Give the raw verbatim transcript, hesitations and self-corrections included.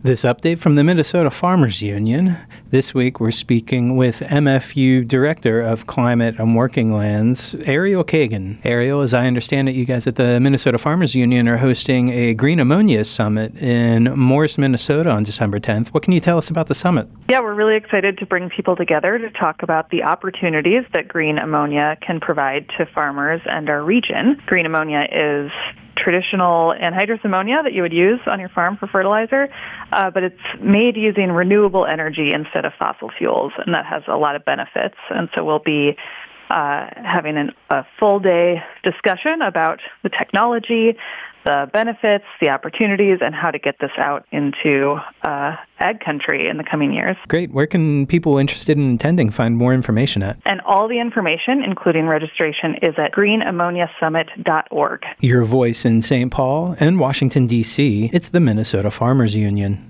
This update from the Minnesota Farmers Union. This week we're speaking with M F U Director of Climate and Working Lands, Ariel Kagan. Ariel, as I understand it, you guys at the Minnesota Farmers Union are hosting a Green Ammonia Summit in Morris, Minnesota on December tenth. What can you tell us about the summit? Yeah, we're really excited to bring people together to talk about the opportunities that green ammonia can provide to farmers and our region. Green ammonia is traditional anhydrous ammonia that you would use on your farm for fertilizer, uh, but it's made using renewable energy instead of fossil fuels, and that has a lot of benefits. And so we'll be uh, having an, a full-day discussion about the technology, the benefits, the opportunities, and how to get this out into uh, ag country in the coming years. Great. Where can people interested in attending find more information at? And all the information, including registration, is at green ammonia summit dot org. Your voice in Saint Paul and Washington, D C, it's the Minnesota Farmers Union.